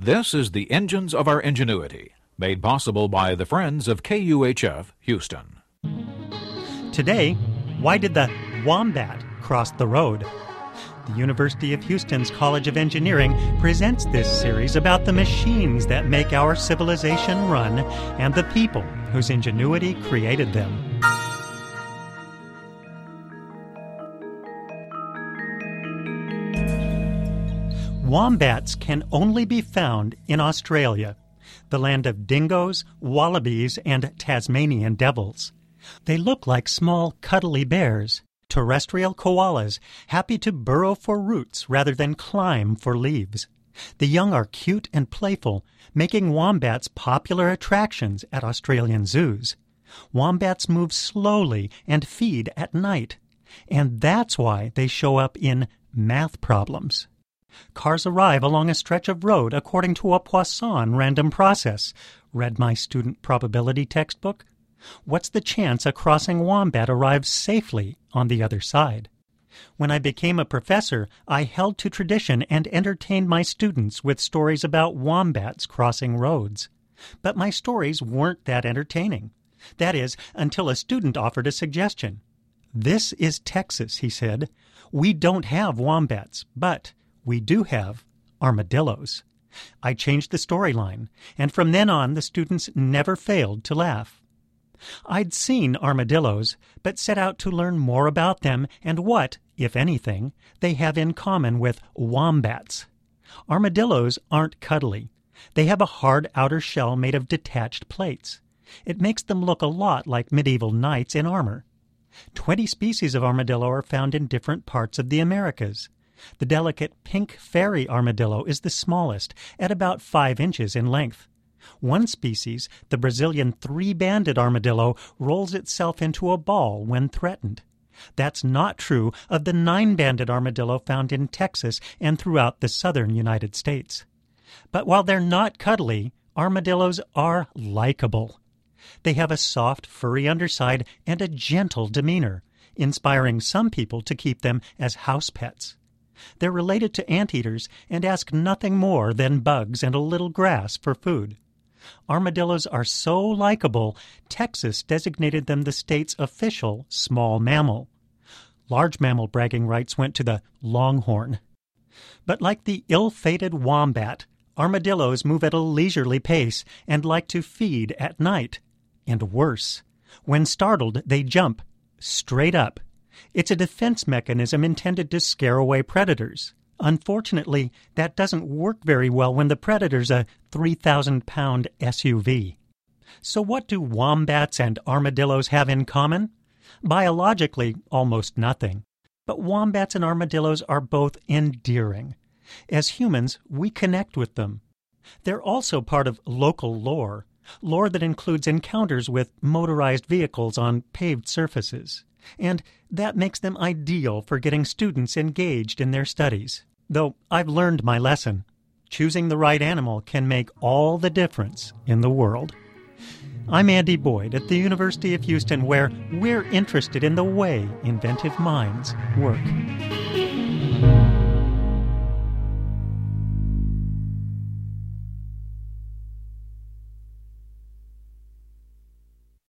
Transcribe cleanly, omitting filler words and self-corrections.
This is the Engines of Our Ingenuity, made possible by the Friends of KUHF Houston. Today, why did the wombat cross the road? The University of Houston's College of Engineering presents this series about the machines that make our civilization run and the people whose ingenuity created them. Wombats can only be found in Australia, the land of dingoes, wallabies, and Tasmanian devils. They look like small, cuddly bears, terrestrial koalas, happy to burrow for roots rather than climb for leaves. The young are cute and playful, making wombats popular attractions at Australian zoos. Wombats move slowly and feed at night, and that's why they show up in math problems. Cars arrive along a stretch of road according to a Poisson random process. Read my student probability textbook? What's the chance a crossing wombat arrives safely on the other side? When I became a professor, I held to tradition and entertained my students with stories about wombats crossing roads. But my stories weren't that entertaining. That is, until a student offered a suggestion. "This is Texas," he said. "We don't have wombats, but we do have armadillos." I changed the storyline, and from then on the students never failed to laugh. I'd seen armadillos, but set out to learn more about them and what, if anything, they have in common with wombats. Armadillos aren't cuddly. They have a hard outer shell made of detached plates. It makes them look a lot like medieval knights in armor. 20 species of armadillo are found in different parts of the Americas. The delicate pink fairy armadillo is the smallest, at about 5 inches in length. One species, the Brazilian three-banded armadillo, rolls itself into a ball when threatened. That's not true of the 9-banded armadillo found in Texas and throughout the southern United States. But while they're not cuddly, armadillos are likable. They have a soft, furry underside and a gentle demeanor, inspiring some people to keep them as house pets. They're related to anteaters and ask nothing more than bugs and a little grass for food. Armadillos are so likable, Texas designated them the state's official small mammal. Large mammal bragging rights went to the longhorn. But like the ill-fated wombat, armadillos move at a leisurely pace and like to feed at night. And worse, when startled, they jump straight up. It's a defense mechanism intended to scare away predators. Unfortunately, that doesn't work very well when the predator's a 3,000-pound SUV. So what do wombats and armadillos have in common? Biologically, almost nothing. But wombats and armadillos are both endearing. As humans, we connect with them. They're also part of local lore that includes encounters with motorized vehicles on paved surfaces. And that makes them ideal for getting students engaged in their studies. Though I've learned my lesson. Choosing the right animal can make all the difference in the world. I'm Andy Boyd at the University of Houston, where we're interested in the way inventive minds work.